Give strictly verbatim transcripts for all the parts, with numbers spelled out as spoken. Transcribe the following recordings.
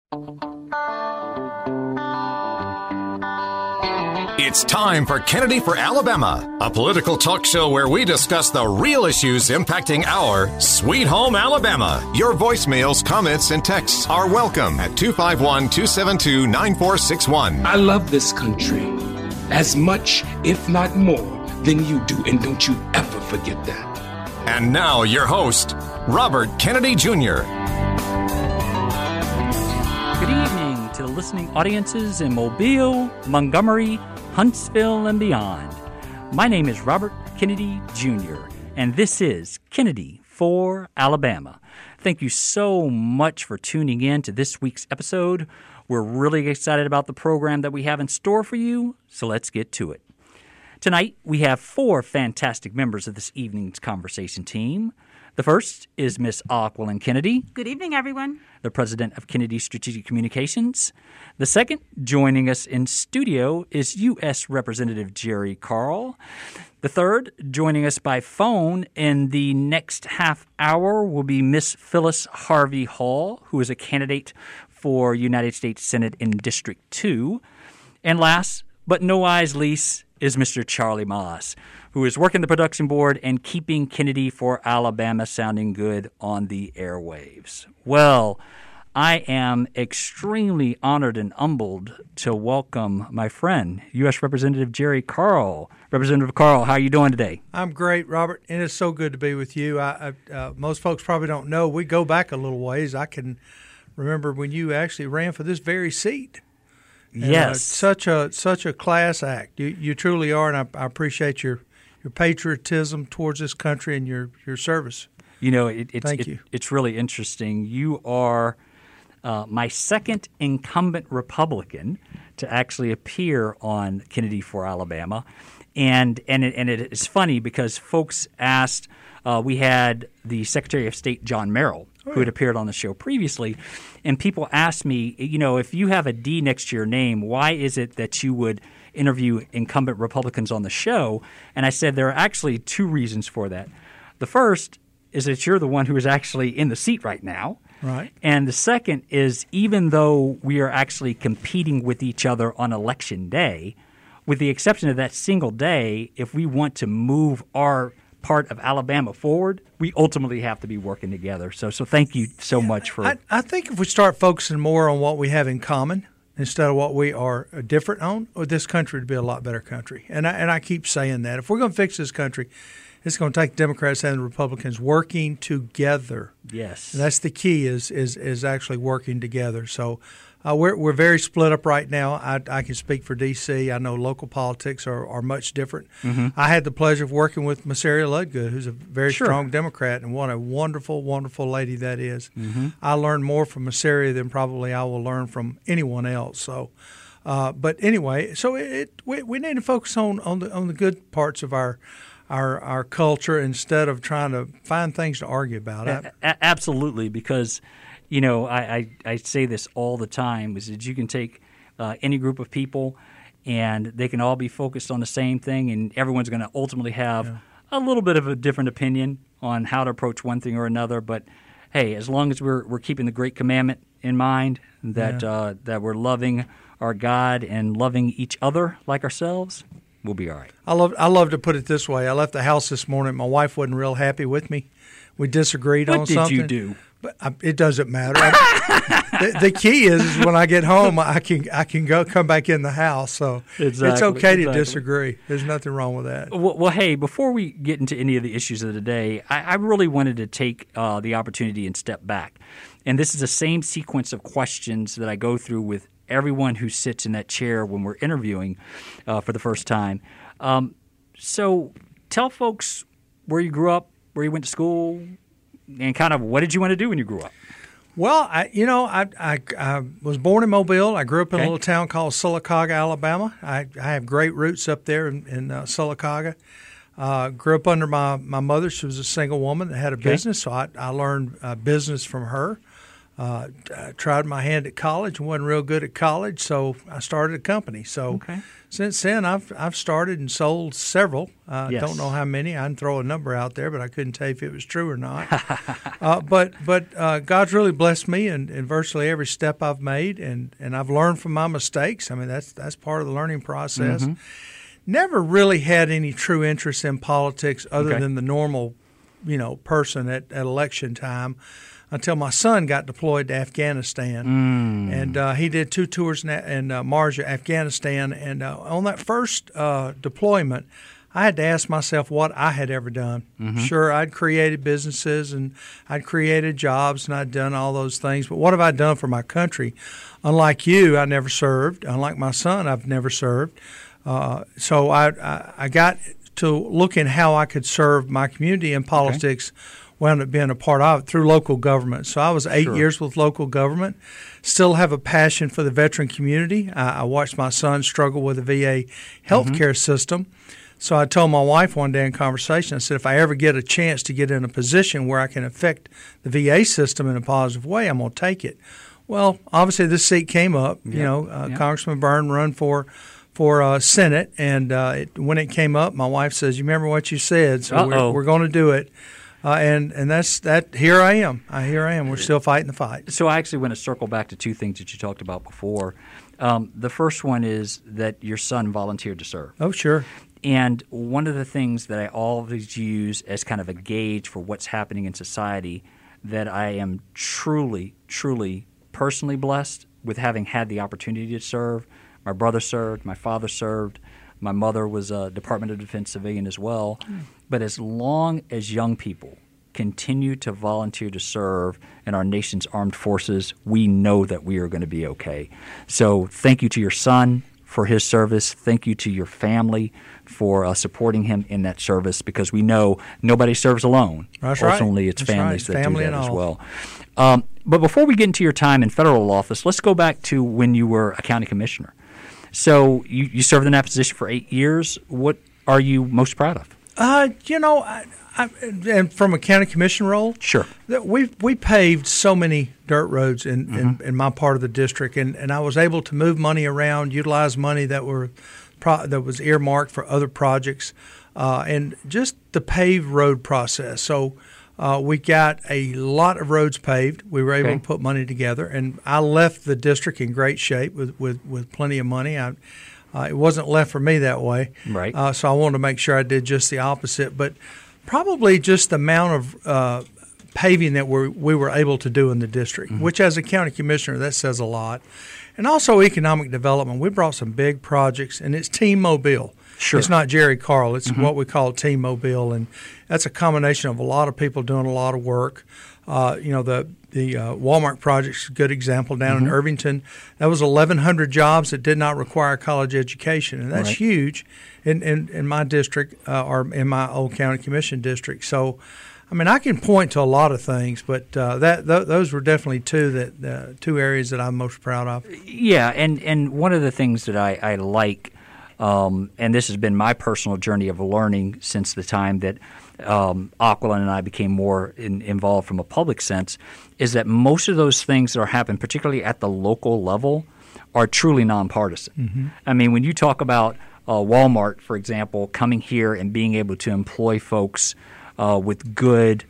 It's time for Kennedy for Alabama, a political talk show where we discuss the real issues impacting our sweet home Alabama. Your voicemails, comments, and texts are welcome at two five one, two seven two, nine four six one. I love this country as much, if not more, than you do, and don't you ever forget that. And now your host, Robert Kennedy Junior Good evening to the listening audiences in Mobile, Montgomery, Huntsville, and beyond. My name is Robert Kennedy Junior, and this is Kennedy for Alabama. Thank you so much for tuning in to this week's episode. We're really excited about the program that we have in store for you, so let's get to it. Tonight, we have four fantastic members of this evening's conversation team. The first is Miss Aquilyn Kennedy. Good evening, everyone. The president of Kennedy Strategic Communications. The second, joining us in studio, is U S Representative Jerry Carl. The third, joining us by phone in the next half hour, will be Miss Phyllis Harvey Hall, who is a candidate for United States Senate in District two. And last, but no eyes least, is Mister Charlie Moss, who is working the production board and keeping Kennedy for Alabama sounding good on the airwaves. Well, I am extremely honored and humbled to welcome my friend, U S Representative Jerry Carl. Representative Carl, how are you doing today? I'm great, Robert, and it's so good to be with you. I, I, uh, most folks probably don't know, we go back a little ways. I can remember when you actually ran for this very seat. And, yes. Uh, such a such a class act. You you truly are, and I, I appreciate your, your patriotism towards this country and your, your service. You know, it, it's, Thank it, you. it's really interesting. You are uh, my second incumbent Republican to actually appear on Kennedy for Alabama. And and it, and it is funny because folks asked, uh, we had the Secretary of State, John Merrill, who had appeared on the show previously, and people asked me, you know, if you have a D next to your name, why is it that you would interview incumbent Republicans on the show? And I said there are actually two reasons for that. The first is that you're the one who is actually in the seat right now. Right. And the second is even though we are actually competing with each other on Election Day, with the exception of that single day, if we want to move our part of Alabama forward, we ultimately have to be working together. So so thank you so much for... I, I think if we start focusing more on what we have in common instead of what we are different on, this country would be a lot better country. And I, and I keep saying that. If we're going to fix this country, it's going to take the Democrats and the Republicans working together. Yes. And that's the key is is, is actually working together. So uh, we're we're very split up right now. I, I can speak for D C. I know local politics are, are much different. Mm-hmm. I had the pleasure of working with Massaria Ludgood, who's a very Sure. strong Democrat, and what a wonderful, wonderful lady that is. Mm-hmm. I learned more from Massaria than probably I will learn from anyone else. So, uh, but anyway, so it, it we, we need to focus on, on the on the good parts of our our our culture instead of trying to find things to argue about. A- a- absolutely, because you know I, I, I say this all the time: is that you can take uh, any group of people, and they can all be focused on the same thing, and everyone's going to ultimately have yeah. a little bit of a different opinion on how to approach one thing or another. But hey, as long as we're we're keeping the Great Commandment in mind, that yeah. uh, that we're loving our God and loving each other like ourselves, we'll be all right. I love I love to put it this way. I left the house this morning. My wife wasn't real happy with me. We disagreed what on did something. you do? But I, it doesn't matter. I, the, the key is, is when I get home, I can I can go come back in the house. So exactly, it's okay exactly. to disagree. There's nothing wrong with that. Well, well, hey, before we get into any of the issues of the day, I, I really wanted to take uh, the opportunity and step back. And this is the same sequence of questions that I go through with everyone who sits in that chair when we're interviewing uh, for the first time. Um, so tell folks where you grew up, where you went to school, and kind of what did you want to do when you grew up? Well, I, you know, I, I, I was born in Mobile. I grew up in okay. a little town called Sylacauga, Alabama. I, I have great roots up there in, in uh, Sylacauga. Uh, grew up under my, my mother. She was a single woman that had a okay. business, so I, I learned uh, business from her. Uh, I tried my hand at college and wasn't real good at college, so I started a company. So Okay. since then, I've I've started and sold several. I uh, Yes. don't know how many. I can throw a number out there, but I couldn't tell you if it was true or not. uh, but but uh, God's really blessed me in, in virtually every step I've made, and, and I've learned from my mistakes. I mean, that's that's part of the learning process. Mm-hmm. Never really had any true interest in politics other Okay. than the normal, you know, person at, at election time. Until my son got deployed to Afghanistan, Mm. and uh, he did two tours in, in uh, Marja, Afghanistan. And uh, on that first uh, deployment, I had to ask myself what I had ever done. Mm-hmm. Sure, I'd created businesses and I'd created jobs and I'd done all those things, but what have I done for my country? Unlike you, I never served. Unlike my son, I've never served. Uh, so I, I, I got to looking how I could serve my community in politics. Okay. Wound up being a part of it through local government. So I was eight Sure. years with local government. Still have a passion for the veteran community. I, I watched my son struggle with the V A healthcare mm-hmm. system. So I told my wife one day in conversation, I said, if I ever get a chance to get in a position where I can affect the V A system in a positive way, I'm going to take it. Well, obviously this seat came up. Yep. You know, uh, yep. Congressman Byrne run for for uh, Senate, and uh, it, when it came up, my wife says, you remember what you said, so Uh-oh. we're, we're going to do it. Uh, and and that's that. Here I am. I here I am. We're still fighting the fight. So I actually want to circle back to two things that you talked about before. Um, the first one is that your son volunteered to serve. Oh, sure. And one of the things that I always use as kind of a gauge for what's happening in society, that I am truly, truly personally blessed with having had the opportunity to serve. My brother served. My father served. My mother was a Department of Defense civilian as well. Mm. But as long as young people continue to volunteer to serve in our nation's armed forces, we know that we are going to be okay. So thank you to your son for his service. Thank you to your family for uh, supporting him in that service, because we know nobody serves alone. That's Ultimately, right. it's That's families right. that Family do that and as all. well. Um, but before we get into your time in federal office, let's go back to when you were a county commissioner. So you, you served in that position for eight years. What are you most proud of? Uh, you know, I, I, and from a county commission role, sure, we we paved so many dirt roads in, mm-hmm. in, in my part of the district, and, and I was able to move money around, utilize money that were pro, that was earmarked for other projects, uh, and just the paved road process. So uh, we got a lot of roads paved. We were able okay. to put money together, and I left the district in great shape with with, with plenty of money. I, Uh, it wasn't left for me that way, right? Uh, so I wanted to make sure I did just the opposite. But probably just the amount of uh, paving that we we were able to do in the district, mm-hmm. which as a county commissioner, that says a lot. And also economic development. We brought some big projects, and it's Team Mobile. Sure. It's not Jerry Carl. It's mm-hmm. what we call Team Mobile, and that's a combination of a lot of people doing a lot of work. Uh, you know, the the uh, Walmart project's a good example down mm-hmm. in Irvington. That was eleven hundred jobs that did not require college education, and that's right. huge in, in, in my district uh, or in my old county commission district. So, I mean, I can point to a lot of things, but uh, that th- those were definitely two that uh, two areas that I'm most proud of. Yeah, and, and one of the things that I, I like, um, and this has been my personal journey of learning since the time that um, Aquilin and I became more in, involved from a public sense, is that most of those things that are happening, particularly at the local level, are truly nonpartisan. Mm-hmm. I mean, when you talk about uh, Walmart, for example, coming here and being able to employ folks uh, with good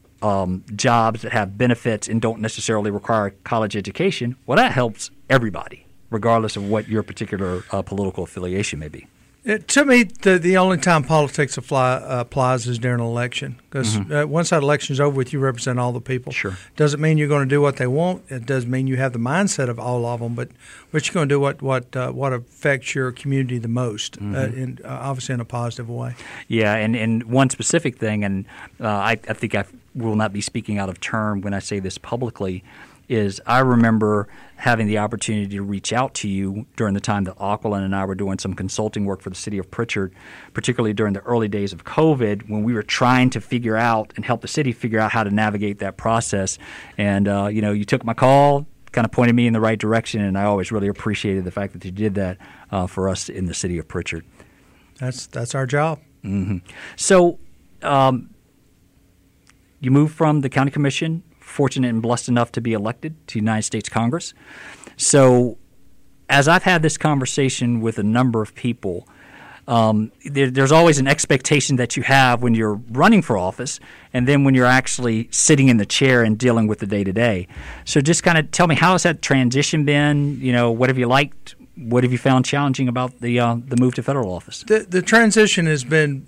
um, jobs that have benefits and don't necessarily require college education, well, that helps everybody, regardless of what your particular uh, political affiliation may be. It, to me, the the only time politics apply, uh, applies is during an election, because mm-hmm. uh, once that election is over with, you represent all the people. Sure. Doesn't mean you're going to do what they want. It does mean you have the mindset of all of them, but but you're going to do what what uh, what affects your community the most, mm-hmm. uh, in, uh, obviously in a positive way. Yeah, and, and one specific thing, and uh, I, I think I will not be speaking out of turn when I say this publicly, is I remember having the opportunity to reach out to you during the time that Aquilin and I were doing some consulting work for the city of Pritchard, particularly during the early days of COVID, when we were trying to figure out and help the city figure out how to navigate that process. And, uh, you know, you took my call, kind of pointed me in the right direction, and I always really appreciated the fact that you did that uh, for us in the city of Pritchard. That's that's our job. Mm-hmm. So um, you moved from the county commission fortunate and blessed enough to be elected to United States Congress. So as I've had this conversation with a number of people, um, there, there's always an expectation that you have when you're running for office and then when you're actually sitting in the chair and dealing with the day-to-day. So just kind of tell me, how has that transition been? You know, what have you liked? What have you found challenging about the uh, the move to federal office? The, the transition has been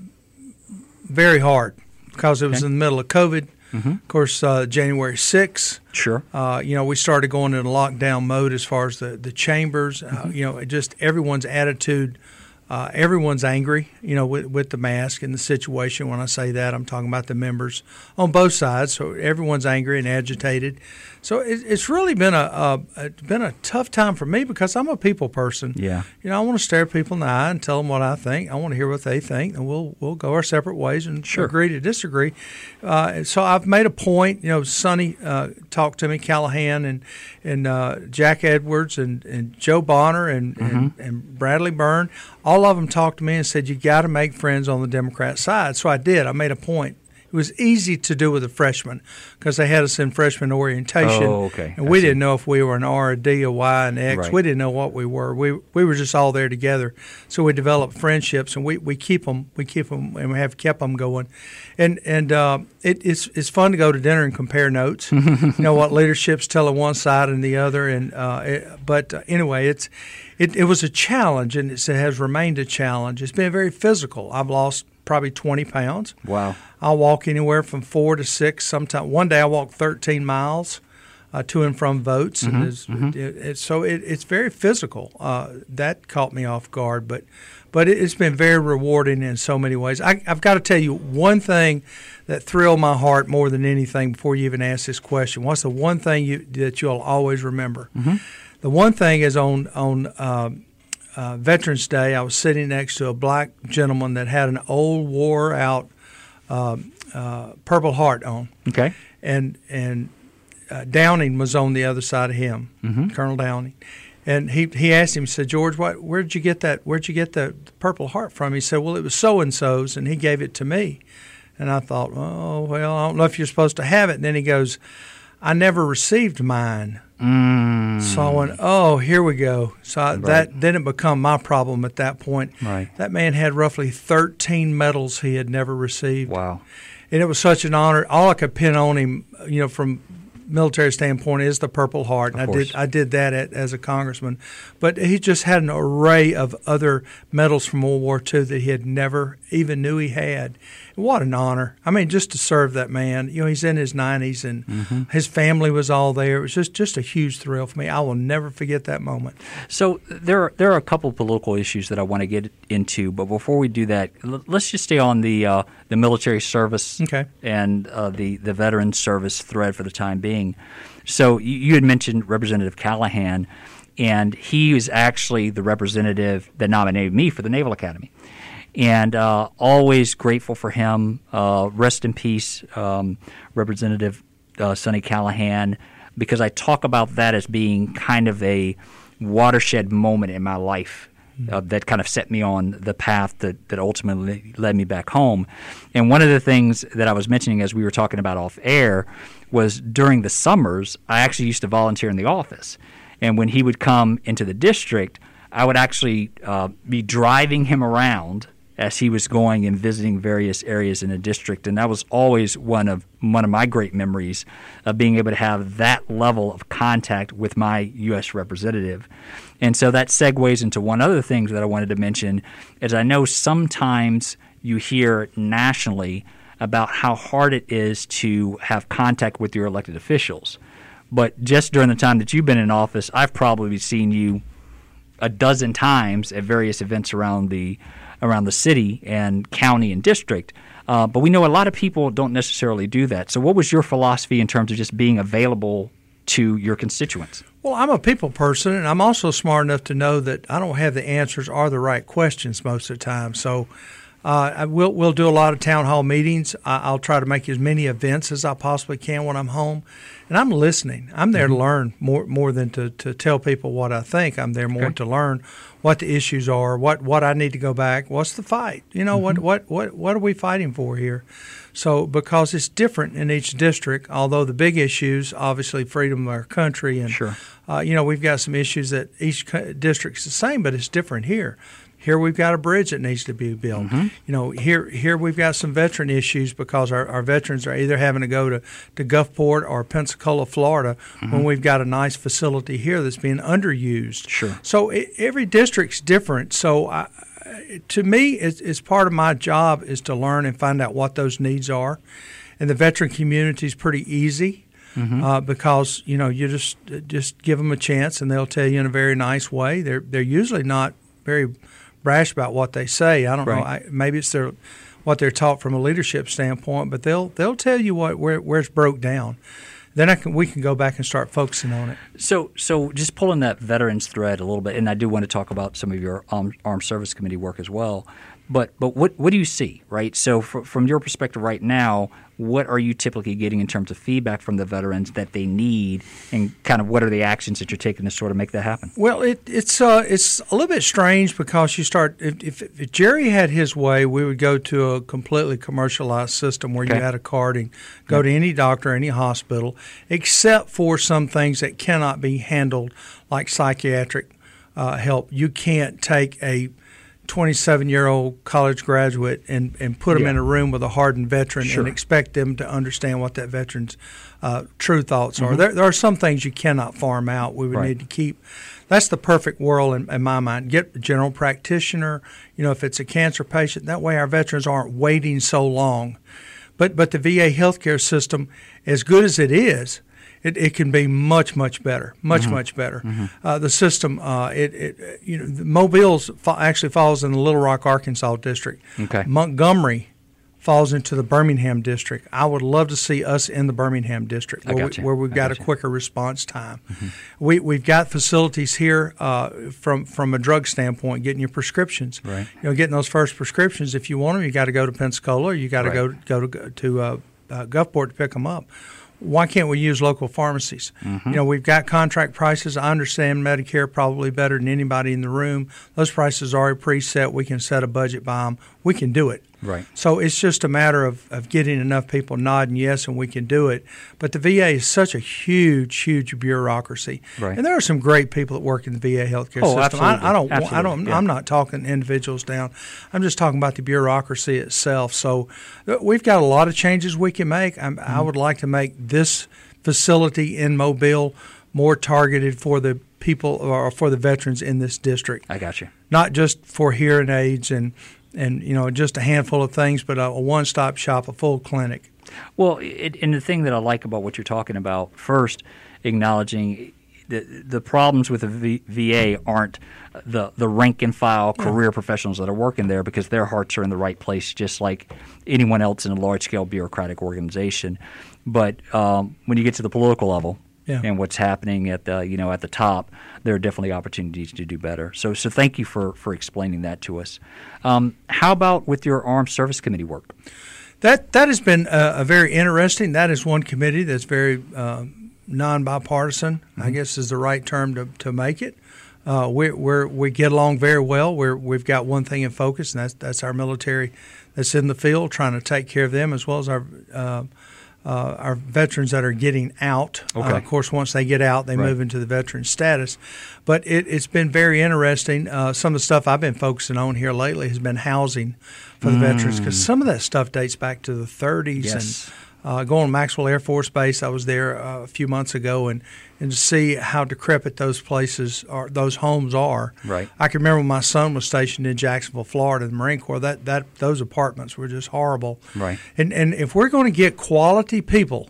very hard because it was Okay. in the middle of COVID. Mm-hmm. Of course, uh, January sixth, Sure. uh, you know, we started going into lockdown mode as far as the, the chambers. Mm-hmm. Uh, you know, it just everyone's attitude. Uh, everyone's angry, you know, with, with the mask and the situation. When I say that, I'm talking about the members on both sides. So everyone's angry and agitated. So it, it's really been a, a it's been a tough time for me because I'm a people person. Yeah. You know, I want to stare people in the eye and tell them what I think. I want to hear what they think, and we'll we'll go our separate ways and Sure. agree to disagree. Uh, so I've made a point. You know, Sonny uh, talked to me, Callahan and and uh, Jack Edwards and, and Joe Bonner and, Mm-hmm. and and Bradley Byrne. All of them talked to me and said, "You got to make friends on the Democrat side." So I did. I made a point. It was easy to do with the freshmen because they had us in freshman orientation. Oh, okay. And I we see. didn't know if we were an R, a D, a Y, an X. Right. We didn't know what we were. We we were just all there together. So we developed friendships, and we, we keep them. We keep them, and we have kept them going. And and uh, it, it's it's fun to go to dinner and compare notes. You know what leadership's telling one side and the other. And uh, it, but uh, anyway, it's it, it was a challenge, and it has remained a challenge. It's been very physical. I've lost probably twenty pounds. Wow. I'll walk anywhere from four to six. Sometimes one day I walked thirteen miles uh, to and from votes. Mm-hmm, And it's, mm-hmm. it, it, so it, it's very physical. Uh, that caught me off guard, but but it, it's been very rewarding in so many ways. I, I've got to tell you one thing that thrilled my heart more than anything before you even ask this question. What's the one thing you, that you'll always remember? Mm-hmm. The one thing is on on. Um, Uh, Veterans Day, I was sitting next to a black gentleman that had an old, wore-out uh, uh, Purple Heart on, Okay. and and uh, Downing was on the other side of him, Mm-hmm. Colonel Downing, and he he asked him, he said, "George, what? Where did you get that? Where'd you get the Purple Heart from?" He said, "Well, it was so and so's, and he gave it to me." And I thought, "Oh well, I don't know if you're supposed to have it." And then he goes, "I never received mine." Mm. So I went, oh, here we go. So I, Right. that didn't become my problem at that point. Right. That man had roughly thirteen medals he had never received. Wow. And it was such an honor. All I could pin on him, you know, from military standpoint is the Purple Heart. And Of I course. did I did that at, as a congressman. But he just had an array of other medals from World War Two that he had never even knew he had. What an honor. I mean, just to serve that man. You know, he's in his nineties, and Mm-hmm. his family was all there. It was just, just a huge thrill for me. I will never forget that moment. So there are, there are a couple of political issues that I want to get into, but before we do that, l- let's just stay on the uh, the military service Okay. and uh, the the veteran service thread for the time being. So you, you had mentioned Representative Callahan, and he is actually the representative that nominated me for the Naval Academy. And uh, always grateful for him. Uh, rest in peace, um, Representative uh, Sonny Callahan, because I talk about that as being kind of a watershed moment in my life uh, that kind of set me on the path that, that ultimately led me back home. And one of the things that I was mentioning as we were talking about off air was during the summers, I actually used to volunteer in the office. And when he would come into the district, I would actually uh, be driving him around as he was going and visiting various areas in the district. And that was always one of one of my great memories of being able to have that level of contact with my U S representative. And so that segues into one other thing that I wanted to mention is I know sometimes you hear nationally about how hard it is to have contact with your elected officials. But just during the time that you've been in office, I've probably seen you a dozen times at various events around the around the city and county and district. Uh, but we know a lot of people don't necessarily do that. So what was your philosophy in terms of just being available to your constituents? Well, I'm a people person, and I'm also smart enough to know that I don't have the answers or the right questions most of the time. So Uh, I will, we'll do a lot of town hall meetings. I, I'll try to make as many events as I possibly can when I'm home. And I'm listening. I'm there mm-hmm. to learn more more than to, to tell people what I think. I'm there more okay. to learn what the issues are, what, what I need to go back, what's the fight. You know, mm-hmm. what, what, what, what are we fighting for here? So because it's different in each district, although the big issues, obviously freedom of our country, and sure. uh, you know, we've got some issues that each district's the same, but it's different here. Here we've got a bridge that needs to be built. Mm-hmm. You know, here here we've got some veteran issues because our, our veterans are either having to go to, to Gulfport or Pensacola, Florida, mm-hmm. when we've got a nice facility here that's being underused. Sure. So it, every district's different. So I, to me, it's, it's part of my job is to learn and find out what those needs are. And the veteran community is pretty easy. Mm-hmm. Uh, because you know you just just give them a chance and they'll tell you in a very nice way. They're they're usually not very brash about what they say. I don't right. know. I, maybe it's their what they're taught from a leadership standpoint, but they'll they'll tell you what where where it's broke down. Then I can we can go back and start focusing on it. So so just pulling that veterans thread a little bit, and I do want to talk about some of your um, Armed Service Committee work as well. But but what what do you see, right? So for, from your perspective right now, what are you typically getting in terms of feedback from the veterans that they need, and kind of what are the actions that you're taking to sort of make that happen? Well, it, it's uh, it's a little bit strange because you start if, if, if Jerry had his way, we would go to a completely commercialized system where okay. you had a card and go yeah. to any doctor, any hospital, except for some things that cannot be handled, like psychiatric uh, help. You can't take a twenty-seven-year-old college graduate and, and put them yeah. in a room with a hardened veteran sure. and expect them to understand what that veteran's uh, true thoughts mm-hmm. are. There, there are some things you cannot farm out. We would right. need to keep. That's the perfect world in, in my mind. Get a general practitioner. You know, if it's a cancer patient, that way our veterans aren't waiting so long. But but the V A healthcare system, as good as it is, It, it can be much, much better, much, mm-hmm. much better. Mm-hmm. Uh, the system, uh, it, it, you know, Mobile fa- actually falls in the Little Rock, Arkansas district. Okay. Montgomery falls into the Birmingham district. I would love to see us in the Birmingham district where, we, where we've got a quicker response time. Mm-hmm. We, we've got facilities here uh, from from a drug standpoint, getting your prescriptions. Right. You know, getting those first prescriptions. If you want them, you got to go to Pensacola, or you got to right. go go to to uh, uh, Gulfport to pick them up. Why can't we use local pharmacies? Mm-hmm. You know, we've got contract prices. I understand Medicare probably better than anybody in the room. Those prices are already preset. We can set a budget by them. We can do it. Right. So it's just a matter of, of getting enough people nodding yes, and we can do it. But the V A is such a huge, huge bureaucracy. Right. And there are some great people that work in the V A healthcare oh, system. Absolutely. I, I don't. Absolutely. I don't. Yeah. I'm not talking individuals down. I'm just talking about the bureaucracy itself. So we've got a lot of changes we can make. I'm, mm-hmm. I would like to make this facility in Mobile more targeted for the people or for the veterans in this district. I got you. Not just for hearing aids and. And, you know, just a handful of things, but a, a one-stop shop, a full clinic. Well, it, and the thing that I like about what you're talking about, first, acknowledging the the problems with the v, VA aren't the, the rank-and-file career yeah. professionals that are working there, because their hearts are in the right place, just like anyone else in a large-scale bureaucratic organization. But um, when you get to the political level, Yeah. and what's happening at the you know at the top, there are definitely opportunities to do better. So so thank you for, for explaining that to us. Um, how about with your Armed Service Committee work? That that has been a, a very interesting. That is one committee that's very uh, non-bipartisan, mm-hmm. I guess is the right term to, to make it. Uh, we we're, we get along very well. We're, we've got one thing in focus, and that's that's our military that's in the field, trying to take care of them, as well as our uh, Uh, our veterans that are getting out. Okay. Uh, of course, once they get out, they right. move into the veteran status. But it, it's been very interesting. Uh, some of the stuff I've been focusing on here lately has been housing for the mm. veterans, because some of that stuff dates back to the thirties. Yes. And uh, going to Maxwell Air Force Base, I was there uh, a few months ago, and, and to see how decrepit those places are, those homes are. Right. I can remember when my son was stationed in Jacksonville, Florida, in the Marine Corps. That that those apartments were just horrible. Right. And and if we're going to get quality people,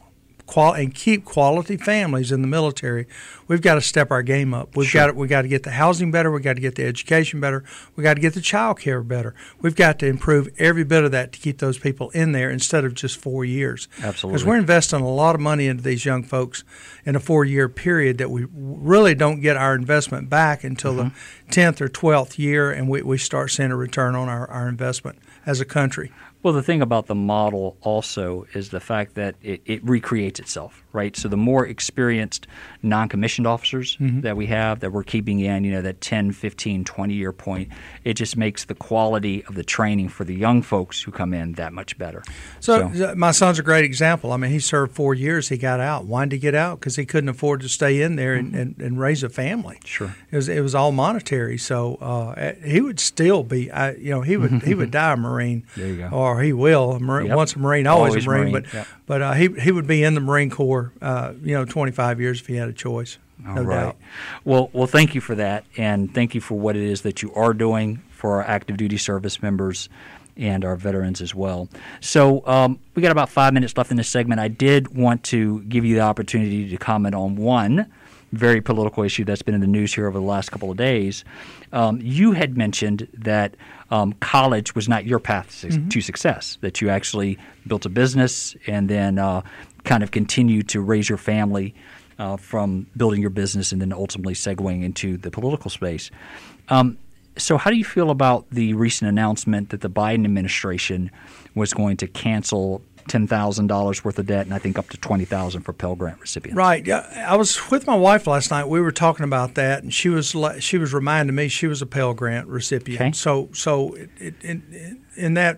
qual- and keep quality families in the military, we've got to step our game up. We've Sure. got to, we got to get the housing better. We've got to get the education better. We've got to get the child care better. We've got to improve every bit of that to keep those people in there instead of just four years. Absolutely. Because we're investing a lot of money into these young folks in a four-year period that we really don't get our investment back until mm-hmm. the tenth or twelfth year, and we, we start seeing a return on our, our investment as a country. Well, the thing about the model also is the fact that it, it recreates itself, right? So the more experienced non-commissioned officers mm-hmm. that we have that we're keeping in, you know, that ten, fifteen, twenty-year point, it just makes the quality of the training for the young folks who come in that much better. So, so my son's a great example. I mean, he served four years. He got out. Why did he get out? Because he couldn't afford to stay in there and, mm-hmm. and, and raise a family. Sure. It was, it was all monetary. So uh, he would still be, I, you know, he would he would die a Marine. There you go. Or he will. A Marine, yep. Once a Marine, always, always a Marine. Marine. But yep. but uh, he he would be in the Marine Corps, uh, you know, twenty-five years if he had a choice. All no right. doubt. Well, well, thank you for that, and thank you for what it is that you are doing for our active duty service members and our veterans as well. So um, we got about five minutes left in this segment. I did want to give you the opportunity to comment on one very political issue that's been in the news here over the last couple of days. Um, you had mentioned that um, college was not your path to, mm-hmm. to success, that you actually built a business and then uh, kind of continued to raise your family uh, from building your business and then ultimately segueing into the political space. Um, so how do you feel about the recent announcement that the Biden administration was going to cancel ten thousand dollars worth of debt and I think up to twenty thousand dollars for Pell Grant recipients? Right. I was with my wife last night. We were talking about that, and she was she was reminding me she was a Pell Grant recipient. Okay. So so it, it, in, in that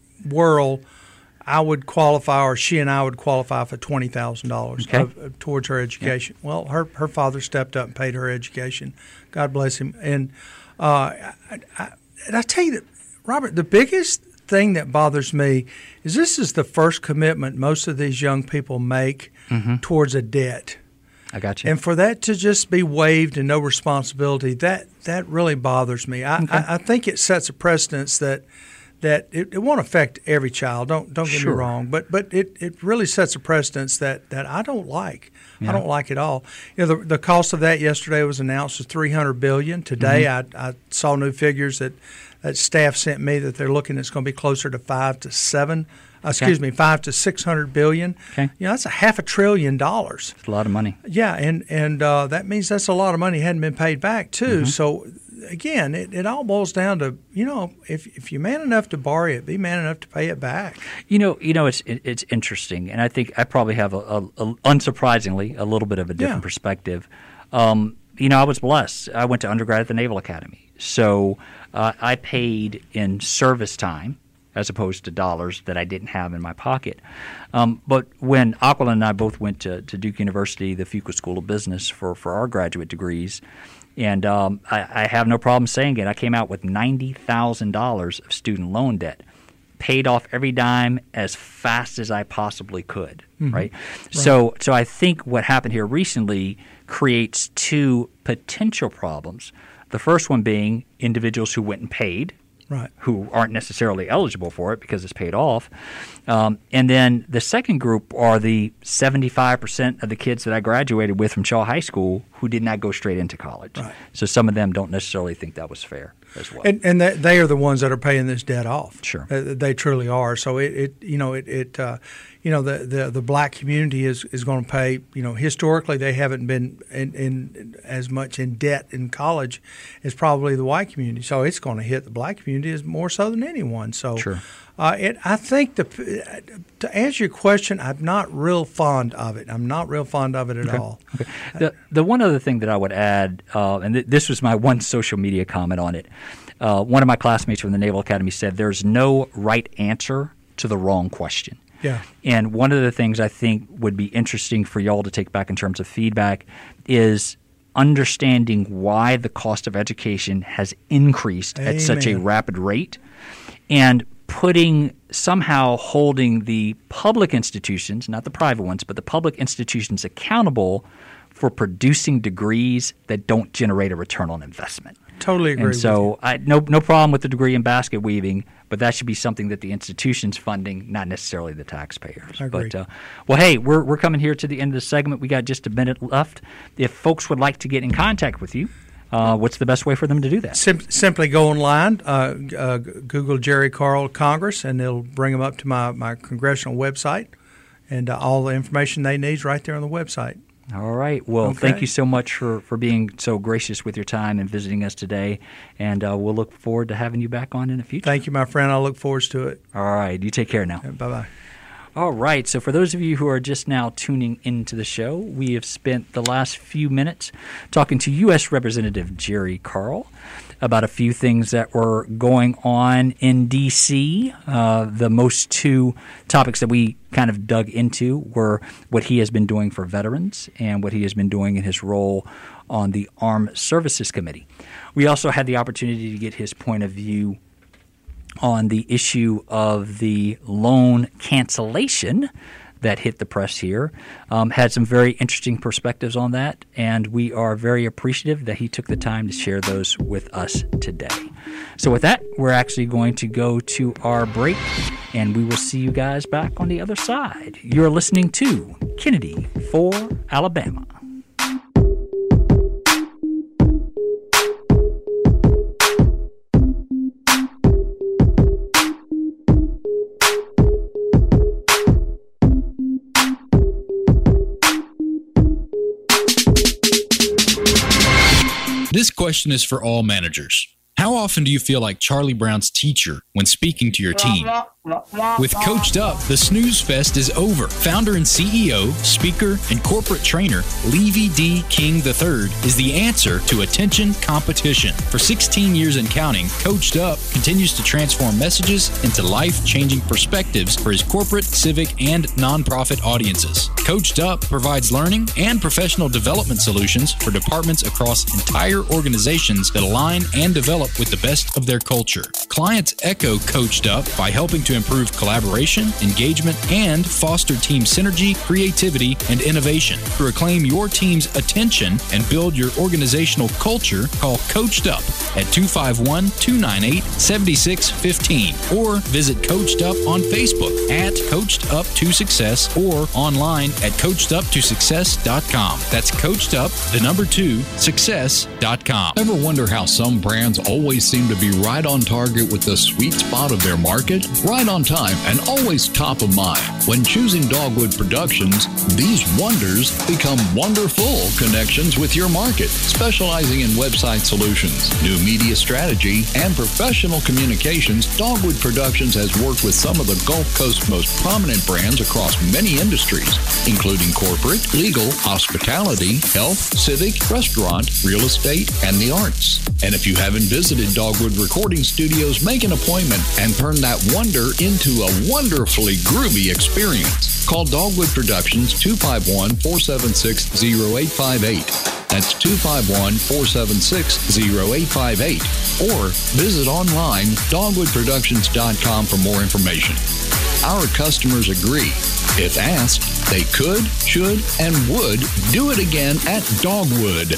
world, I would qualify, or she and I would qualify for twenty thousand dollars okay. towards her education. Yeah. Well, her her father stepped up and paid her education. God bless him. And uh, I, I, and I tell you that, Robert, the biggest thing that bothers me is this is the first commitment most of these young people make mm-hmm. towards a debt. I got you. And for that to just be waived and no responsibility, that that really bothers me. I, okay. I, I think it sets a precedence that that it, it won't affect every child. Don't don't get sure. me wrong, but but it, it really sets a precedence that, that I don't like. Yeah. I don't like at all. You know, the the cost of that yesterday was announced as three hundred billion dollars. Today, mm-hmm. I I saw new figures that. That staff sent me that they're looking it's going to be closer to five to seven, uh, excuse okay. me, five to six hundred billion. Okay, you know that's a half a trillion dollars. It's a lot of money. Yeah, and and uh, that means that's a lot of money hadn't been paid back too. Mm-hmm. So again, it, it all boils down to you know if if you're man enough to borrow it, be man enough to pay it back. You know, you know it's it, it's interesting, and I think I probably have a, a, a unsurprisingly a little bit of a different yeah. perspective. Um, you know, I was blessed. I went to undergrad at the Naval Academy, so. Uh, I paid in service time as opposed to dollars that I didn't have in my pocket. Um, but when Aquila and I both went to, to Duke University, the Fuqua School of Business, for, for our graduate degrees, and um, I, I have no problem saying it, I came out with ninety thousand dollars of student loan debt, paid off every dime as fast as I possibly could, mm-hmm. right? right? So, so I think what happened here recently creates two potential problems. The first one being individuals who went and paid, right, who aren't necessarily eligible for it because it's paid off. Um, and then the second group are the seventy-five percent of the kids that I graduated with from Shaw High School who did not go straight into college. Right. So some of them don't necessarily think that was fair as well. And, and that they are the ones that are paying this debt off. Sure. Uh, they truly are. So it, it you know, it, it uh, you know, the, the, the black community is, is going to pay, you know, historically they haven't been in, in as much in debt in college as probably the white community. So it's going to hit the black community as more so than anyone. So sure. Uh, it, I think the to answer your question, I'm not real fond of it. I'm not real fond of it at okay. all. Okay. The the one other thing that I would add, uh, and th- this was my one social media comment on it. Uh, one of my classmates from the Naval Academy said, "There's no right answer to the wrong question." Yeah. And one of the things I think would be interesting for y'all to take back in terms of feedback is understanding why the cost of education has increased Amen. At such a rapid rate, and putting somehow holding the public institutions, not the private ones, but the public institutions accountable for producing degrees that don't generate a return on investment. Totally agree And with so you. I, no, no problem with the degree in basket weaving, but that should be something that the institution's funding, not necessarily the taxpayers. I agree. But, uh, well, hey, we're, we're coming here to the end of the segment. We got just a minute left. If folks would like to get in contact with you, Uh, what's the best way for them to do that? Sim- simply go online, uh, uh, Google Jerry Carl Congress, and it'll bring them up to my, my congressional website, and uh, all the information they need is right there on the website. All right. Well, Okay. thank you so much for, for being so gracious with your time and visiting us today, and uh, we'll look forward to having you back on in the future. Thank you, my friend. I look forward to it. All right. You take care now. Bye-bye. All right. So for those of you who are just now tuning into the show, we have spent the last few minutes talking to U S Representative Jerry Carl about a few things that were going on in D C. Uh, the most two topics that we kind of dug into were what he has been doing for veterans and what he has been doing in his role on the Armed Services Committee. We also had the opportunity to get his point of view on the issue of the loan cancellation that hit the press here. Um, had some very interesting perspectives on that, and we are very appreciative that he took the time to share those with us today. So with that, we're actually going to go to our break, and we will see you guys back on the other side. You're listening to Kennedy for Alabama. This question is for all managers. How often do you feel like Charlie Brown's teacher when speaking to your team? With Coached Up, the snooze fest is over. Founder and C E O, speaker, and corporate trainer Levy D. King the third is the answer to attention competition. For sixteen years and counting, Coached Up continues to transform messages into life-changing perspectives for his corporate, civic, and nonprofit audiences. Coached Up provides learning and professional development solutions for departments across entire organizations that align and develop with the best of their culture. Clients echo Coached Up by helping to improve collaboration, engagement, and foster team synergy, creativity, and innovation. To reclaim your team's attention and build your organizational culture, call Coached Up at two five one, two nine eight, seven six one five or visit Coached Up on Facebook at Coached Up to Success or online at coached up to success dot com. That's Coached Up, the number two, success dot com. Ever wonder how some brands always seem to be right on target with the sweet spot of their market? Right on time and always top of mind. When choosing Dogwood Productions, these wonders become wonderful connections with your market, specializing in website solutions, new media strategy, and professional communications. Dogwood Productions has worked with some of the Gulf Coast's most prominent brands across many industries, including corporate, legal, hospitality, health, civic, restaurant, real estate, and the arts. And if you haven't visited Dogwood Recording Studios, make an appointment and turn that wonder into a wonderfully groovy experience. Call Dogwood Productions two five one, four seven six, zero eight five eight. That's two five one, four seven six, zero eight five eight. Or visit online, dogwood productions dot com for more information. Our customers agree. If asked, they could, should, and would do it again at Dogwood.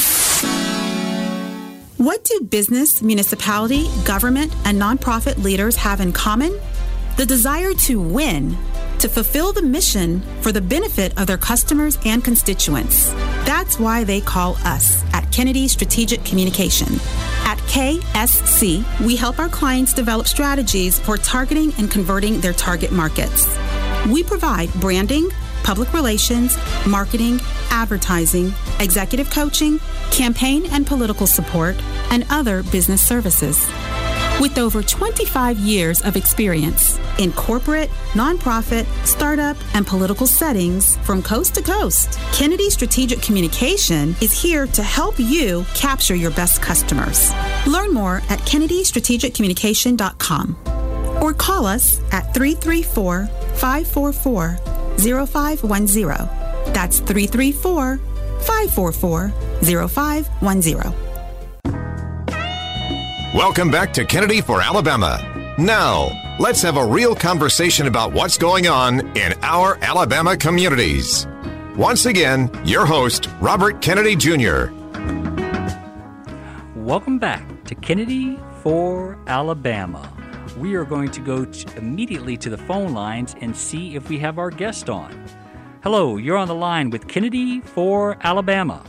What do business, municipality, government, and nonprofit leaders have in common? The desire to win, to fulfill the mission for the benefit of their customers and constituents. That's why they call us at Kennedy Strategic Communication. At K S C, we help our clients develop strategies for targeting and converting their target markets. We provide branding, public relations, marketing, advertising, executive coaching, campaign and political support, and other business services. With over twenty-five years of experience in corporate, nonprofit, startup, and political settings from coast to coast, Kennedy Strategic Communication is here to help you capture your best customers. Learn more at kennedy strategic communication dot com or call us at three three four, five four four, zero five one zero. That's three three four, five four four, zero five one zero. Welcome back to Kennedy for Alabama. Now, let's have a real conversation about what's going on in our Alabama communities. Once again, your host, Robert Kennedy Junior Welcome back to Kennedy for Alabama. We are going to go to immediately to the phone lines and see if we have our guest on. Hello, you're on the line with Kennedy for Alabama.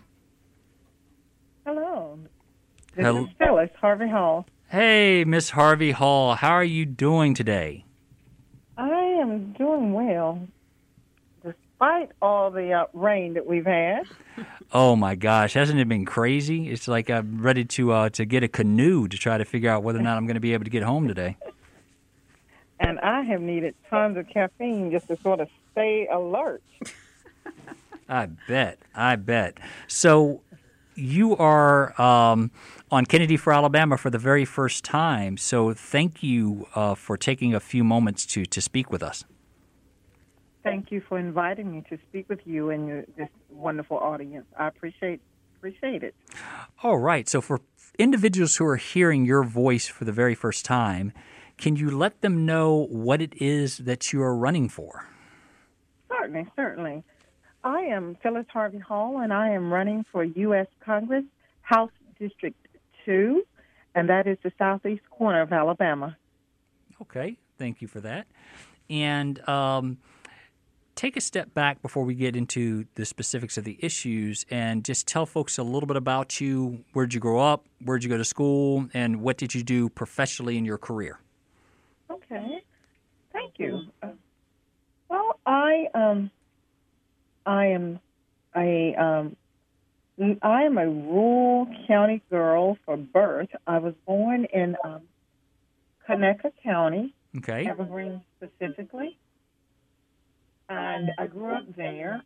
Hello. This Hello. is Phyllis Harvey Hall. Hey, Miss Harvey Hall. How are you doing today? I am doing well, despite all the uh, rain that we've had. Oh my gosh, hasn't it been crazy? It's like I'm ready to uh, to get a canoe to try to figure out whether or not I'm going to be able to get home today. And I have needed tons of caffeine just to sort of stay alert. I bet. I bet. So you are um, on Kennedy for Alabama for the very first time. So thank you uh, for taking a few moments to, to speak with us. Thank you for inviting me to speak with you and your, this wonderful audience. I appreciate appreciate it. All right. So for individuals who are hearing your voice for the very first time, can you let them know what it is that you are running for? Certainly, certainly. I am Phyllis Harvey Hall, and I am running for U S Congress, House District two, and that is the southeast corner of Alabama. Okay. Thank you for that. And um, take a step back before we get into the specifics of the issues and just tell folks a little bit about you. Where'd you grow up? Where'd you go to school? And what did you do professionally in your career? Okay. Thank you. Uh, well, I um, I am a um, I am a rural county girl for birth. I was born in um, Conecuh County, Okay. Evergreen specifically. And I grew up there,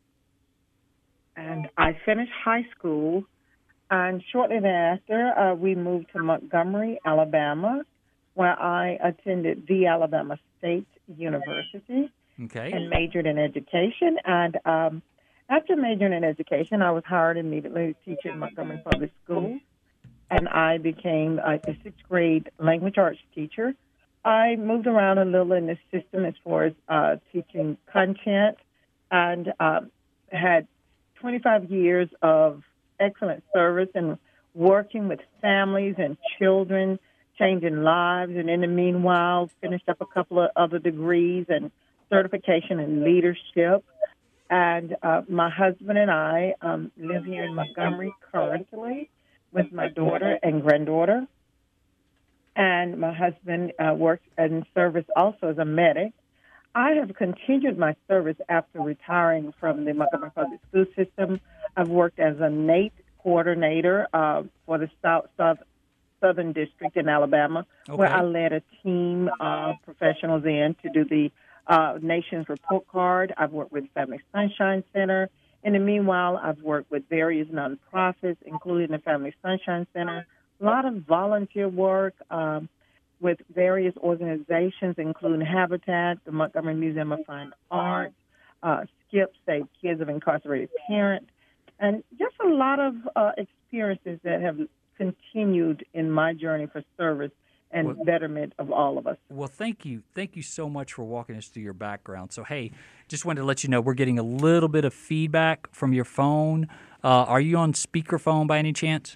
and I finished high school, and shortly thereafter, uh, we moved to Montgomery, Alabama, where I attended the Alabama State University Okay. and majored in education. And um, after majoring in education, I was hired immediately to teach in Montgomery Public Schools, and I became a sixth grade language arts teacher. I moved around a little in the system as far as uh, teaching content, and uh, had twenty-five years of excellent service and working with families and children, changing lives, and in the meanwhile, finished up a couple of other degrees and certification in leadership. And uh, my husband and I um, live here in Montgomery currently with my daughter and granddaughter. And my husband uh, works in service also as a medic. I have continued my service after retiring from the Montgomery Public School System. I've worked as a N A T coordinator uh, for the South, South Southern District in Alabama, Okay. where I led a team of professionals in to do the uh, nation's report card. I've worked with Family Sunshine Center. In the meanwhile, I've worked with various nonprofits, including the Family Sunshine Center. A lot of volunteer work um, with various organizations, including Habitat, the Montgomery Museum of Fine Arts, uh, SKIP, Save Kids of Incarcerated Parents, and just a lot of uh, experiences that have continued in my journey for service and Well- betterment of all of us. Well, thank you. Thank you so much for walking us through your background. So, hey, just wanted to let you know we're getting a little bit of feedback from your phone. Uh, are you on speakerphone by any chance?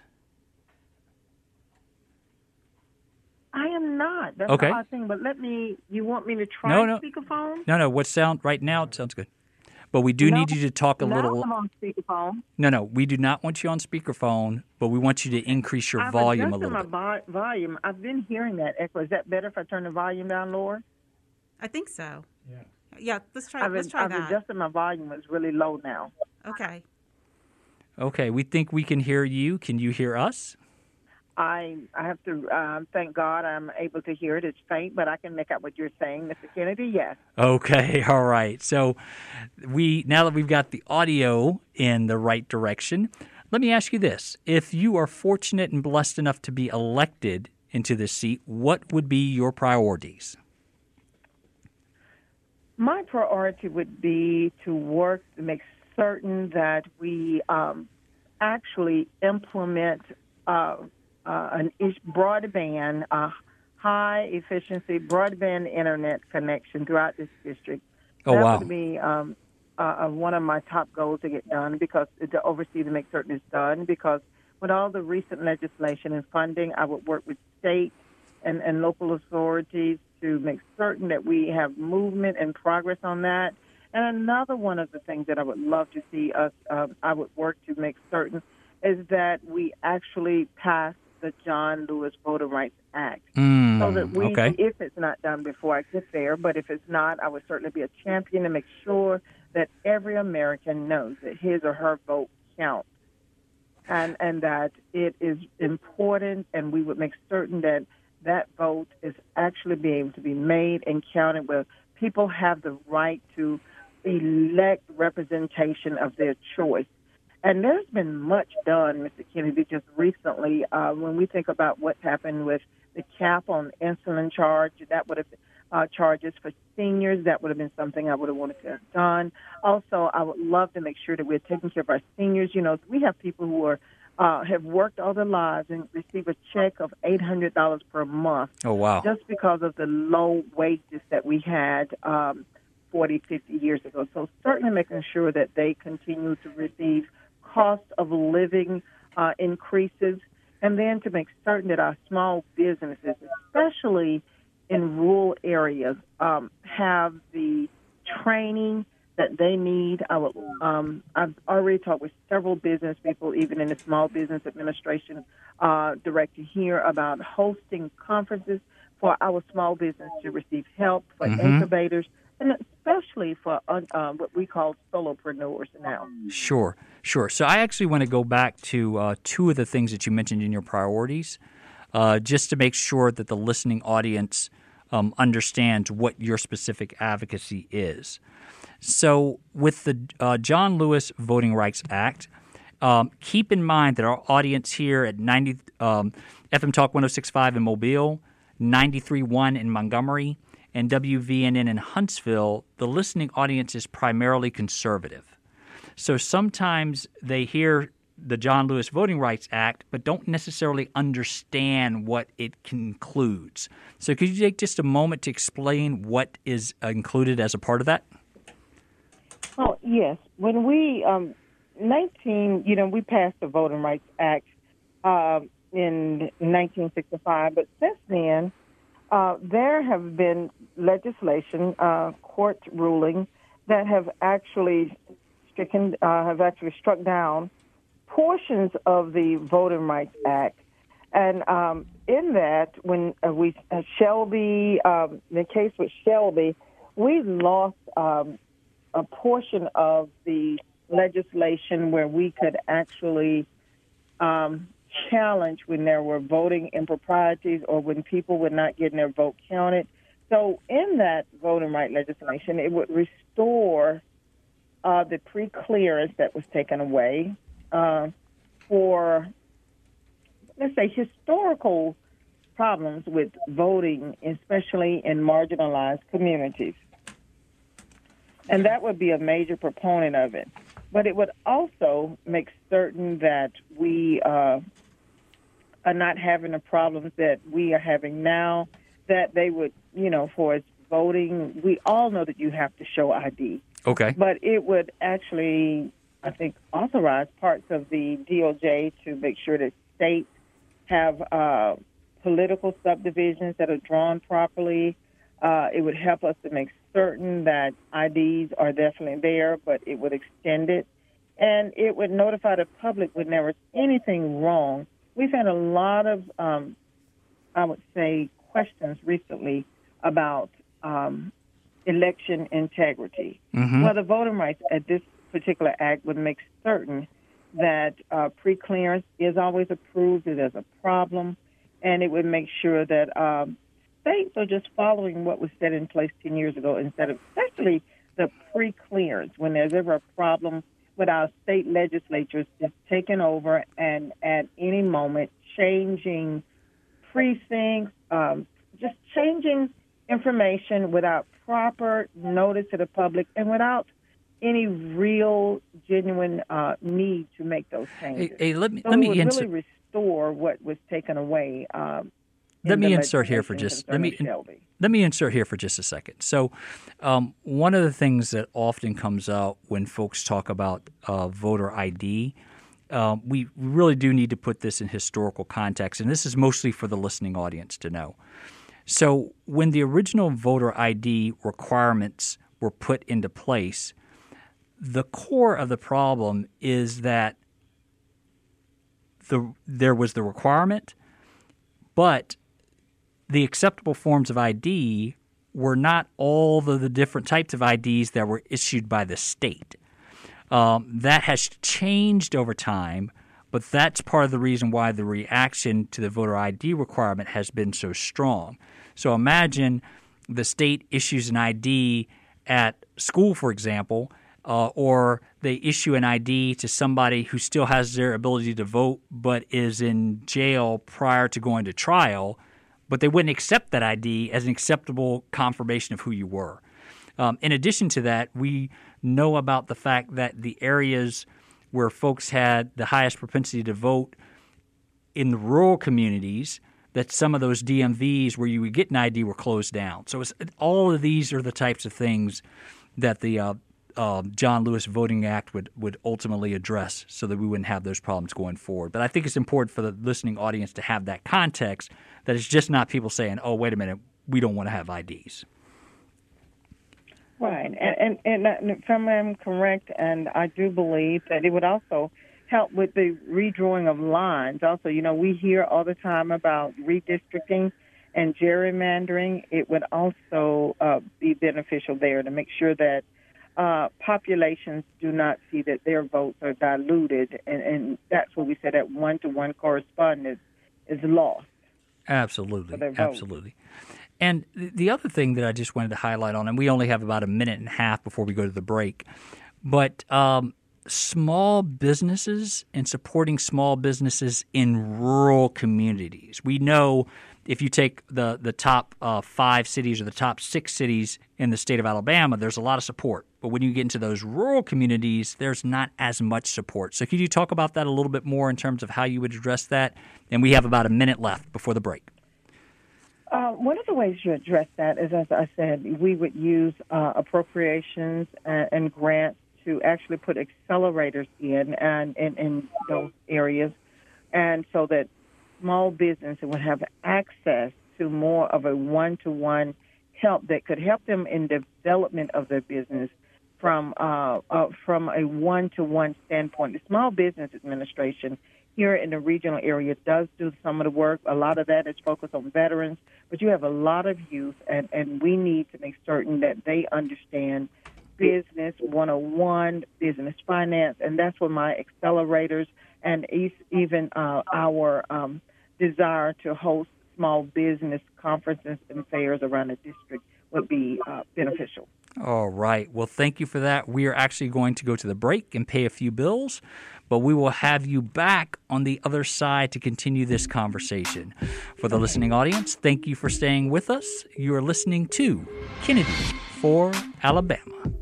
I am not. That's Okay. the odd thing. But let me, you want me to try No, no. speakerphone? No, no. What sound right now? It sounds good. But we do No. need you to talk a Now little. I'm on speakerphone. No, no. We do not want you on speakerphone, but we want you to increase your I've volume a adjusted little my bit. vo- volume. I've been hearing that echo. Is that better if I turn the volume down lower? I think so. Yeah. Yeah. Let's try. I've, let's try I've that. adjusted my volume. It's really low now. Okay. Okay. We think we can hear you. Can you hear us? I I have to um, thank God I'm able to hear it. It's faint, but I can make out what you're saying, Mister Kennedy. Yes. Okay, all right. So we now that we've got the audio in the right direction, let me ask you this. If you are fortunate and blessed enough to be elected into this seat, what would be your priorities? My priority would be to work to make certain that we um, actually implement uh, uh, an ish- broadband, uh, high-efficiency broadband internet connection throughout this district. Oh, that wow. would be um, uh, uh, one of my top goals to get done, because to oversee to make certain it's done, because with all the recent legislation and funding, I would work with state and, and local authorities to make certain that we have movement and progress on that. And another one of the things that I would love to see us, um, I would work to make certain, is that we actually pass the John Lewis Voting Rights Act. Mm, so that we, okay. if it's not done before I get there, but if it's not, I would certainly be a champion to make sure that every American knows that his or her vote counts. And, and that it is important, and we would make certain that that vote is actually being able to be made and counted, where people have the right to elect representation of their choice. And there's been much done, Mister Kennedy, just recently. Uh, when we think about what's happened with the cap on insulin charge, that would have uh, charges for seniors, that would have been something I would have wanted to have done. Also, I would love to make sure that we're taking care of our seniors. You know, we have people who are uh, have worked all their lives and receive a check of eight hundred dollars per month. Oh, wow. Just because of the low wages that we had um, forty, fifty years ago. So certainly making sure that they continue to receive cost of living uh, increases, and then to make certain that our small businesses, especially in rural areas, um, have the training that they need. I would, um, I've already talked with several business people, even in the Small Business Administration uh, director here, about hosting conferences for our small business to receive help, for Mm-hmm. incubators, and especially for uh, uh, what we call solopreneurs now. Sure, sure. So I actually want to go back to uh, two of the things that you mentioned in your priorities, uh, just to make sure that the listening audience um, understands what your specific advocacy is. So with the uh, John Lewis Voting Rights Act, um, keep in mind that our audience here at ninety um, F M Talk one oh six point five in Mobile, ninety-three point one in Montgomery, and W V N N in Huntsville, the listening audience is primarily conservative. So sometimes they hear the John Lewis Voting Rights Act but don't necessarily understand what it includes. So could you take just a moment to explain what is included as a part of that? Oh, yes. When we, um, nineteen, you know, we passed the Voting Rights Act uh, in nineteen sixty-five, but since then, uh, there have been legislation, uh, court rulings that have actually stricken, uh, have actually struck down portions of the Voting Rights Act. And um, in that, when uh, we, uh, Shelby, um, the case with Shelby, we lost um, a portion of the legislation where we could actually um, challenge when there were voting improprieties or when people were not getting their vote counted. So in that voting right legislation, it would restore uh, the pre-clearance that was taken away uh, for, let's say, historical problems with voting, especially in marginalized communities. And that would be a major proponent of it. But it would also make certain that we uh, are not having the problems that we are having now, that they would, you know, for voting, we all know that you have to show I D. Okay. But it would actually, I think, authorize parts of the D O J to make sure that states have uh, political subdivisions that are drawn properly. Uh, it would help us to make certain that I Ds are definitely there, but it would extend it. And it would notify the public when there was anything wrong. We've had a lot of, um, I would say, questions recently about um, election integrity. Mm-hmm. Well, the Voting Rights at this particular act would make certain that uh, pre-clearance is always approved if there's a problem, and it would make sure that um, states are just following what was set in place ten years ago instead of, especially the pre-clearance, when there's ever a problem with our state legislatures just taking over and at any moment changing precincts, um, just changing information without proper notice to the public and without any real, genuine uh, need to make those changes. Hey, hey, let me, so let me it would insert. really restore what was taken away. Um, Let in me the insert here for just let me legislation concerning Shelby. let me insert here for just a second. So, um, one of the things that often comes out when folks talk about uh, voter I D uh, we really do need to put this in historical context, and this is mostly for the listening audience to know. So when the original voter I D requirements were put into place, the core of the problem is that the there was the requirement, but the acceptable forms of I D were not all of the different types of I Ds that were issued by the state. Um, that has changed over time, but that's part of the reason why the reaction to the voter I D requirement has been so strong. So imagine the state issues an I D at school, for example, uh, or they issue an I D to somebody who still has their ability to vote but is in jail prior to going to trial, but they wouldn't accept that I D as an acceptable confirmation of who you were. Um, in addition to that, we know about the fact that the areas where folks had the highest propensity to vote in the rural communities, that some of those D M Vs where you would get an I D were closed down. So it's, all of these are the types of things that the uh, uh, John Lewis Voting Act would, would ultimately address so that we wouldn't have those problems going forward. But I think it's important for the listening audience to have that context, that it's just not people saying, oh, wait a minute, we don't want to have I Ds. Right. And, and, and if I'm correct, and I do believe that it would also help with the redrawing of lines. Also, you know, we hear all the time about redistricting and gerrymandering. It would also uh, be beneficial there to make sure that uh, populations do not see that their votes are diluted, and, and that's what we said, that one-to-one correspondence is lost. Absolutely, absolutely. And the other thing that I just wanted to highlight on, and we only have about a minute and a half before we go to the break, but um, small businesses and supporting small businesses in rural communities. We know if you take the, the top uh, five cities or the top six cities in the state of Alabama, there's a lot of support. But when you get into those rural communities, there's not as much support. So could you talk about that a little bit more in terms of how you would address that? And we have about a minute left before the break. Uh, one of the ways you address that is, as I said, we would use uh, appropriations and, and grants to actually put accelerators in and in, in those areas, and so that small businesses would have access to more of a one-to-one help that could help them in development of their business from uh, uh, from a one-to-one standpoint. The Small Business Administration here in the regional area does do some of the work. A lot of that is focused on veterans, but you have a lot of youth, and, and we need to make certain that they understand business one oh one, business finance, and that's where my accelerators and even uh, our um, desire to host small business conferences and fairs around the district would be uh, beneficial. All right. Well, thank you for that. We are actually going to go to the break and pay a few bills, but we will have you back on the other side to continue this conversation. For the listening audience, thank you for staying with us. You are listening to Kennedy for Alabama.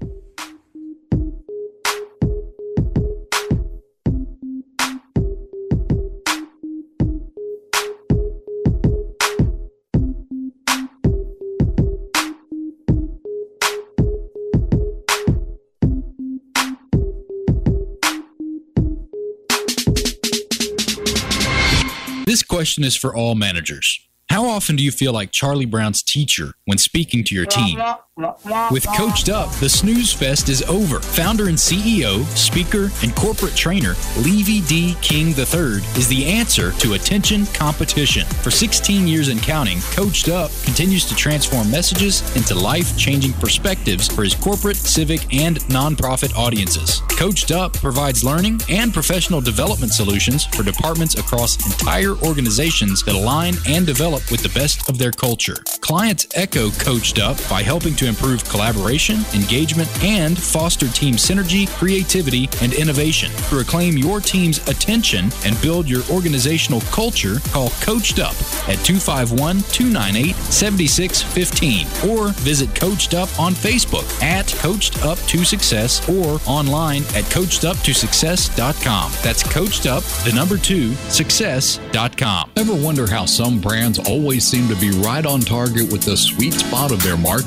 This question is for all managers. How often do you feel like Charlie Brown's teacher when speaking to your team? With Coached Up, the snooze fest is over. Founder and C E O, speaker, and corporate trainer Levy D. King the third is the answer to attention competition. For sixteen years and counting, Coached Up continues to transform messages into life-changing perspectives for his corporate, civic, and nonprofit audiences. Coached Up provides learning and professional development solutions for departments across entire organizations that align and develop with the best of their culture. Clients echo Coached Up by helping to improve collaboration, engagement, and foster team synergy, creativity, and innovation. To reclaim your team's attention and build your organizational culture, call Coached Up at two five one, two nine eight, seven six one five or visit Coached Up on Facebook at Coached Up to Success or online at coached up to success dot com. That's Coached Up, the number two, success dot com. Ever wonder how some brands always seem to be right on target with the sweet spot of their market?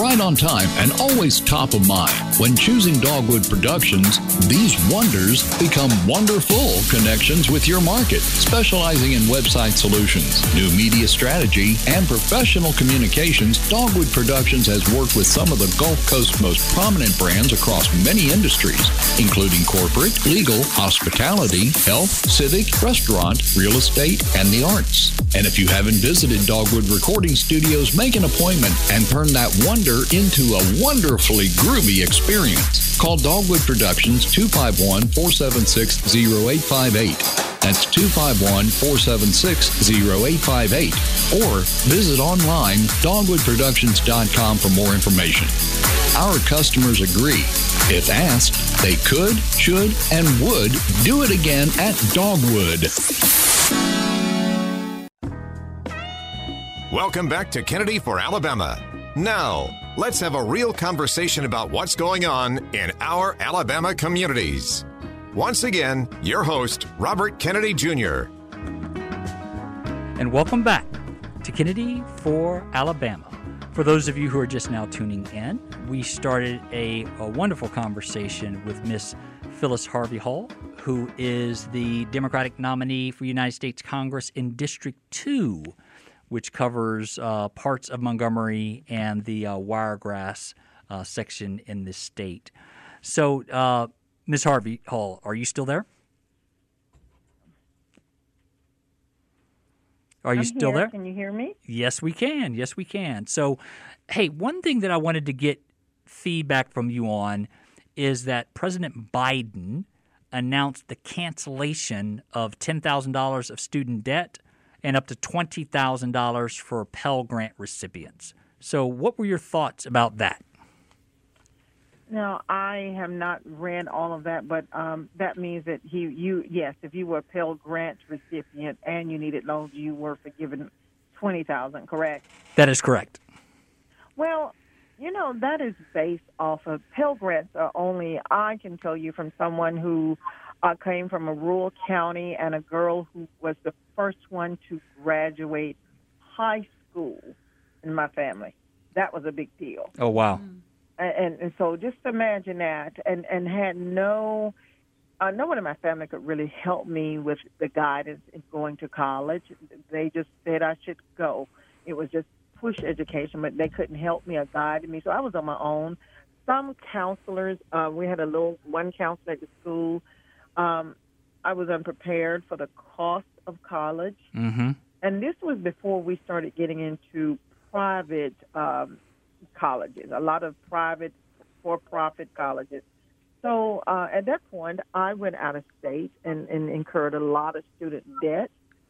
right on time, and always top of mind. When choosing Dogwood Productions, these wonders become wonderful connections with your market. Specializing in website solutions, new media strategy, and professional communications, Dogwood Productions has worked with some of the Gulf Coast's most prominent brands across many industries, including corporate, legal, hospitality, health, civic, restaurant, real estate, and the arts. And if you haven't visited Dogwood Recording Studios, make an appointment and turn that wonder into a wonderfully groovy experience. Call Dogwood Productions two five one, four seven six, zero eight five eight. That's two five one, four seven six, zero eight five eight. Or visit online dogwood productions dot com for more information. Our customers agree. If asked, they could, should, and would do it again at Dogwood. Welcome back to Kennedy for Alabama. Now, let's have a real conversation about what's going on in our Alabama communities. Once again, your host, Robert Kennedy Junior And welcome back to Kennedy for Alabama. For those of you who are just now tuning in, we started a, a wonderful conversation with Miss Phyllis Harvey Hall, who is the Democratic nominee for United States Congress in District two, which covers uh, parts of Montgomery and the uh, Wiregrass uh, section in this state. So, uh, Miz Harvey Hall, are you still there? Are you I'm still here. there? Can you hear me? Yes, we can. Yes, we can. So, hey, one thing that I wanted to get feedback from you on is that President Biden announced the cancellation of ten thousand dollars of student debt and up to twenty thousand dollars for Pell Grant recipients. So what were your thoughts about that? Now, I have not read all of that, but um, that means that he, you, yes, if you were a Pell Grant recipient and you needed loans, you were forgiven twenty thousand dollars, correct? That is correct. Well, you know, that is based off of Pell Grants are only, I can tell you from someone who uh, came from a rural county and a girl who was the first one to graduate high school in my family. That was a big deal. Oh, wow. Mm-hmm. And, and so just imagine that, and, and had no, uh, no one in my family could really help me with the guidance in going to college. They just said I should go. It was just push education, but they couldn't help me or guide me. So I was on my own. Some counselors, uh, we had a little, one counselor at the school. Um, I was unprepared for the cost of college. Mm-hmm. And this was before we started getting into private um colleges, a lot of private for-profit colleges. So uh, at that point, I went out of state and, and incurred a lot of student debt.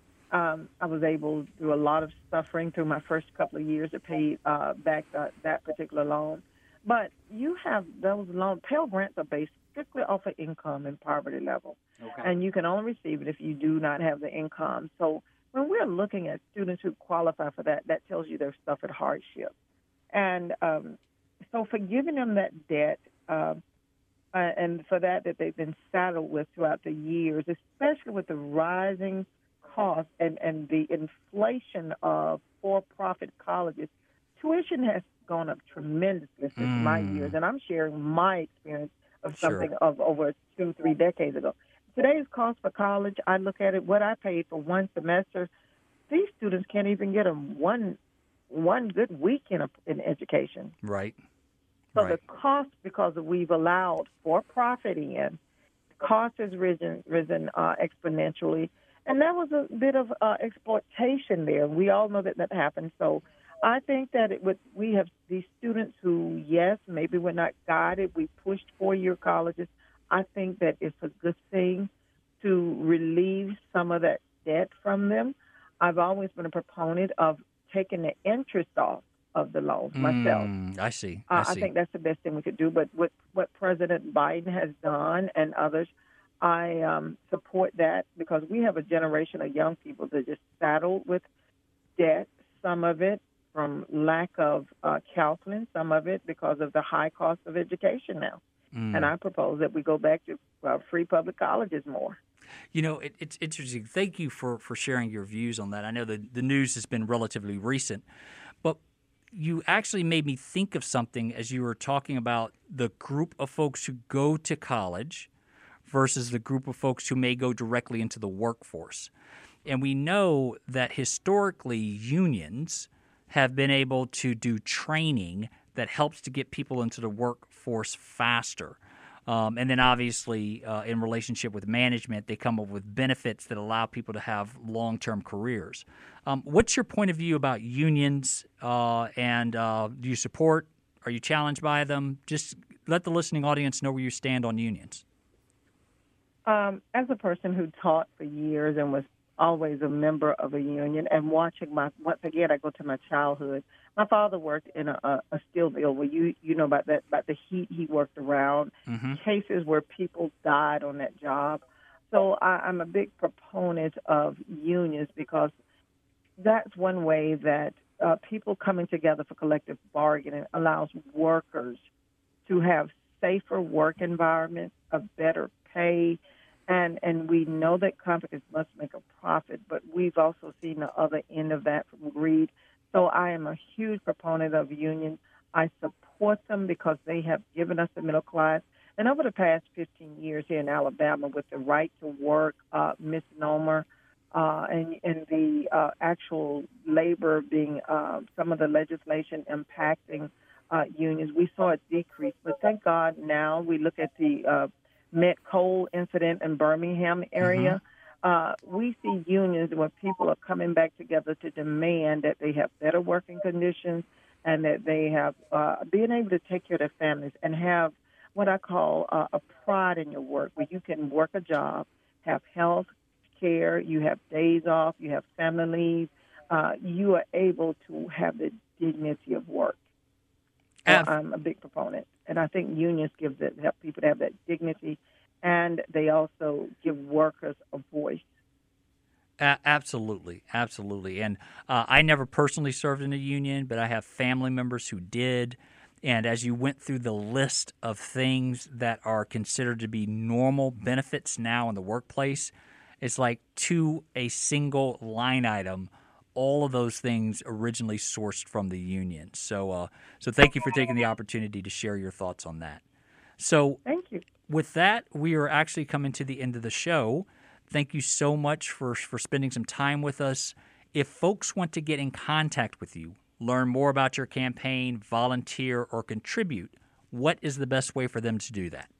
Um, I was able, through a lot of suffering through my first couple of years, to pay uh, back the, that particular loan. But you have those loans. Pell Grants are based strictly off of income and poverty level. Okay. And you can only receive it if you do not have the income. So when we're looking at students who qualify for that, that tells you they've suffered hardship. And um, so for giving them that debt, uh, uh, and for that that they've been saddled with throughout the years, especially with the rising cost and, and the inflation of for-profit colleges, tuition has gone up tremendously since mm. my years. And I'm sharing my experience of something sure. of over two, three decades ago. Today's cost for college, I look at it, what I paid for one semester, these students can't even get them one one good week in, a, in education. Right. So right. the cost, because we've allowed for-profit in, the cost has risen, risen uh, exponentially. And that was a bit of uh, exploitation there. We all know that that happened. So I think that it would, we have these students who, yes, maybe we're not guided. We pushed four-year colleges. I think that it's a good thing to relieve some of that debt from them. I've always been a proponent of taking the interest off of the loans myself. Mm, I see. I, uh, see. I think that's the best thing we could do. But with what President Biden has done and others, I um, support that because we have a generation of young people that are just saddled with debt, some of it from lack of uh, counseling, some of it because of the high cost of education now. Mm. And I propose that we go back to uh, free public colleges more. You know, it, it's interesting. Thank you for, for sharing your views on that. I know the, the news has been relatively recent, but you actually made me think of something as you were talking about the group of folks who go to college versus the group of folks who may go directly into the workforce. And we know that historically unions have been able to do training that helps to get people into the workforce faster. Um, and then obviously uh, in relationship with management, they come up with benefits that allow people to have long-term careers. Um, what's your point of view about unions uh, and uh, do you support, are you challenged by them? Just let the listening audience know where you stand on unions. Um, as a person who taught for years and was always a member of a union and watching my, once again, I go to my childhood. My father worked in a, a, a steel mill where you, you know about that, about the heat he worked around, mm-hmm. cases where people died on that job. So I, I'm a big proponent of unions because that's one way that uh, people coming together for collective bargaining allows workers to have safer work environments, a better pay. And and we know that companies must make a profit, but we've also seen the other end of that from greed. So I am a huge proponent of unions. I support them because they have given us the middle class. And over the past fifteen years here in Alabama with the right to work uh, misnomer uh, and, and the uh, actual labor being uh, some of the legislation impacting uh, unions, we saw it decrease. But thank God now we look at the uh, Met Coal incident in Birmingham area, mm-hmm. uh, we see unions where people are coming back together to demand that they have better working conditions and that they have uh, being able to take care of their families and have what I call uh, a pride in your work, where you can work a job, have health care, you have days off, you have family leave, uh, you are able to have the dignity of work. So I'm a big proponent, and I think unions give that, help people to have that dignity, and they also give workers a voice. A- absolutely, absolutely. And uh, I never personally served in a union, but I have family members who did. And as you went through the list of things that are considered to be normal benefits now in the workplace, it's like to a single line item, all of those things originally sourced from the union. So uh, so thank you for taking the opportunity to share your thoughts on that. So thank you. With that, we are actually coming to the end of the show. Thank you so much for, for spending some time with us. If folks want to get in contact with you, learn more about your campaign, volunteer, or contribute, what is the best way for them to do that?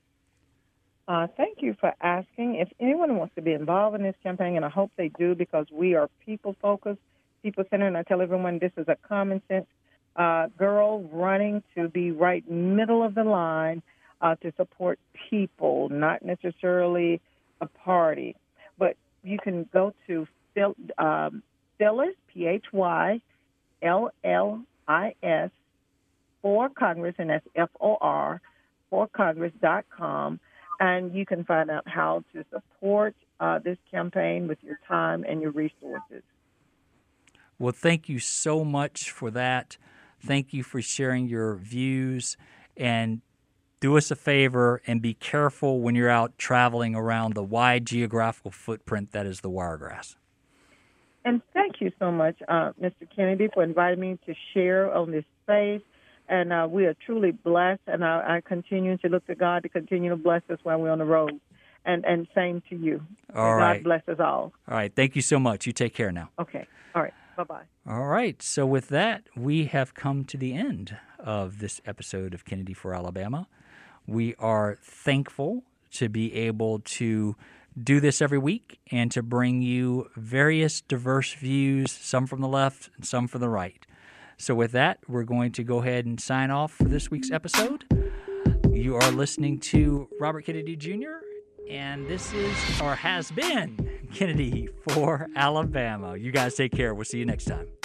Uh, thank you for asking. If anyone wants to be involved in this campaign, and I hope they do because we are people-focused, people-centered, and I tell everyone this is a common-sense uh, girl running to be right middle of the line uh, to support people, not necessarily a party. But you can go to Phil, um, Phyllis, P H Y L L I S, for Congress, and that's F O R, for Congress dot com. And you can find out how to support uh, this campaign with your time and your resources. Well, thank you so much for that. Thank you for sharing your views. And do us a favor and be careful when you're out traveling around the wide geographical footprint that is the Wiregrass. And thank you so much, uh, Mister Kennedy, for inviting me to share on this space. And uh, we are truly blessed, and I, I continue to look to God to continue to bless us while we're on the road. And and same to you. All and right. God bless us all. All right. Thank you so much. You take care now. Okay. All right. Bye-bye. All right. So with that, we have come to the end of this episode of Kennedy for Alabama. We are thankful to be able to do this every week and to bring you various diverse views, some from the left and some from the right. So with that, we're going to go ahead and sign off for this week's episode. You are listening to Robert Kennedy Junior, and this is, or has been, Kennedy for Alabama. You guys take care. We'll see you next time.